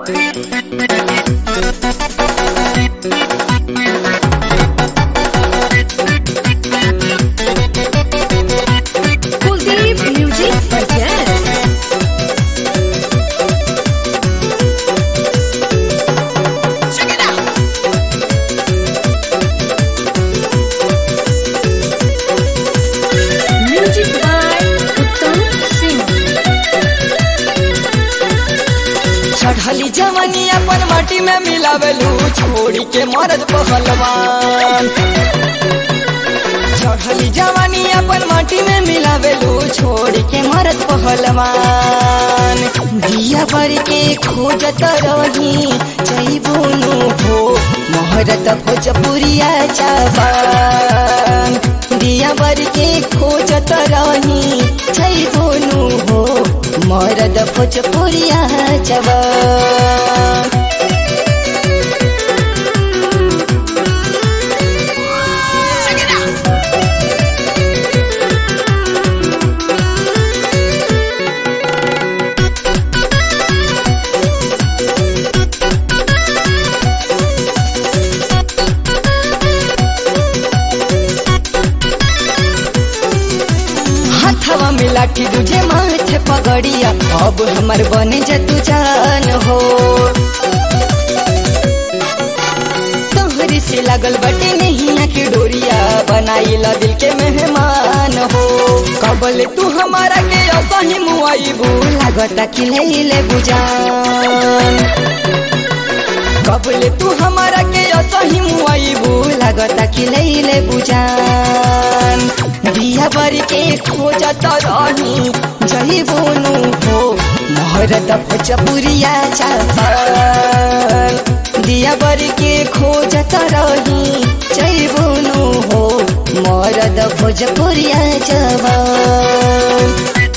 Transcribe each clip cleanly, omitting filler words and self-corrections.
Kuldeep Music Podcast. Music by Uttam Singh. चढ़ली जवानी अपन माटी में मिलावेलू छोड़ी के मरद पहलवान। चढ़ली जवानी अपन माटी में मिलावेलू छोड़ी के मरद पहलवान। दिया भर के खोजत रही जैबोनु हो महरत भोजपुरिया जवान। दिया भर के खोजत रही जैबोनु हो मरद भोजपुरिया जवान। हथवा में लाठी तुझे माथे पगड़िया अब हमार बने जा तू जान हो। तोहरी से लागल बटे नहीं के डोरिया बनाइला दिल के मेहमान हो। कबले तू हमारा के असही मुआइबू लागता खिलैले बुजान। कबले तू हमारा के असही मुआइबू लागता खिलैले बुजान। दिया भर के खोजत रही जैबोनु हो महरत भोजपुरिया जवान। दिया भर के खोजत रही जैबोनु हो मरद भोजपुरिया जवान।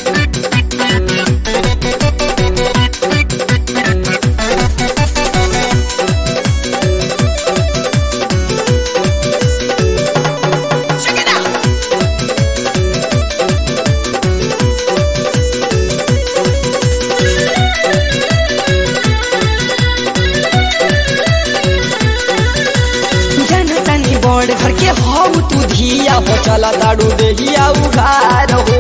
बड़ घर के हो तू धिया हो चला दारू देहिया उघार हो।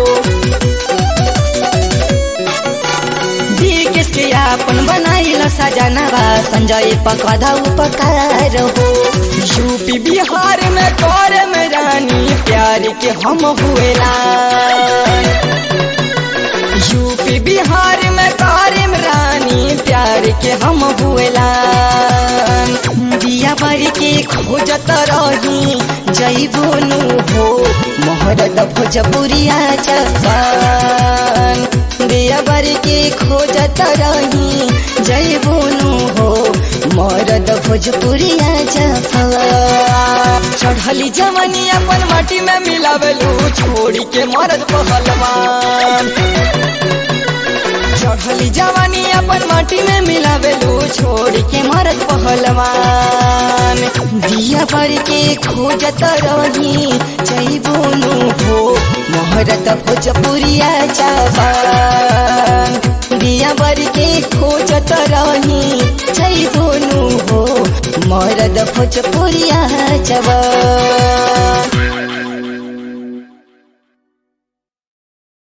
दिल के अपन बनाइला सजनवा संजय पकड़ा उपकार हो। यूपी बिहार में कर में रानी प्यार के हम हुएला। यूपी बिहार में कर में रानी प्यार के हम हुएला। दिया भर के खोजत रही जैबोनु हो महरद भोजपुरिया जवान। दिया भर के खोजत रही जैबोनु हो मरद भोजपुरिया जवान। चढ़ली जवानी अपन माटी में मिलावेलू छोड़ी के मरद पहलवान। चढ़ली जवानी अपन माटी में मिलावेलू छोड़ी के मरद पहलवान। दिया भर के खोजत रही जैबोनु हो महरद भोजपुरिया जवान। दिया भर के खोजत रही जैबोनु हो मरद भोजपुरिया जवान।